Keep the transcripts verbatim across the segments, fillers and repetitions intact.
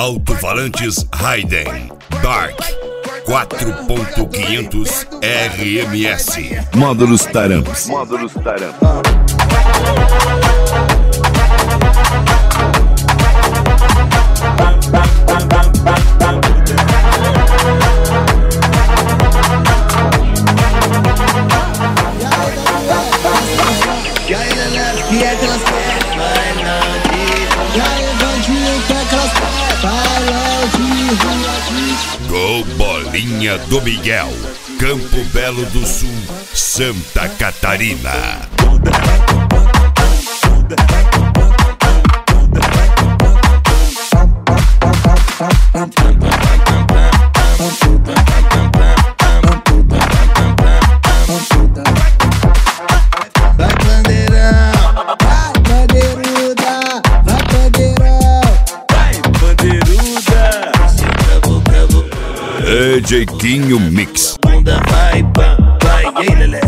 Alto-falantes Raiden Dark quatro ponto quinhentos R M S. Módulos Taramps. Módulos Taramps. Que é aquelas vai não de. E aí, bandinho, que é aquelas vai não de. Gol Bolinha do Miguel, Campo Belo do Sul, Santa Catarina. D J Quinho Mix. Bunda vai, vai, vai, ei, lelé.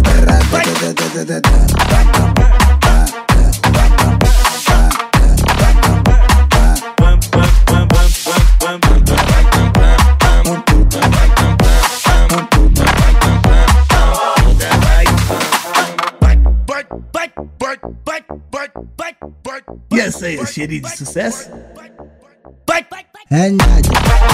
E essa aí, cheirinho de sucesso? É nada.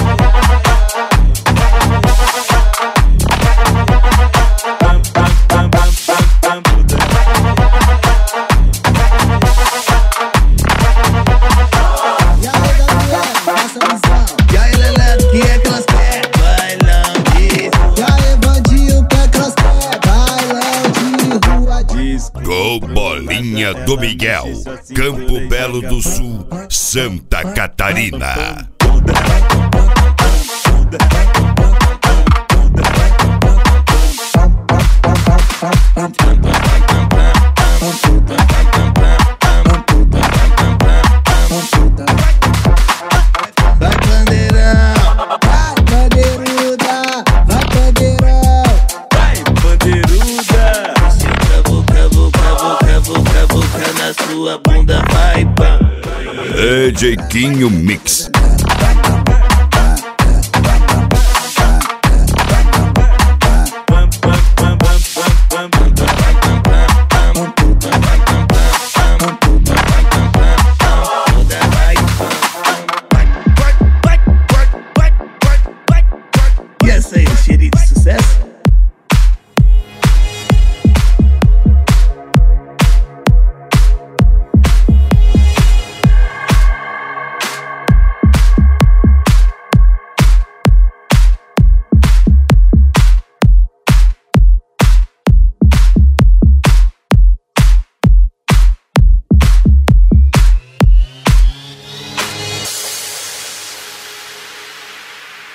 Gol Bolinha do Miguel, Campo Belo do Sul, Santa Catarina. Sua bunda vai, pá. D J Quinho Mix.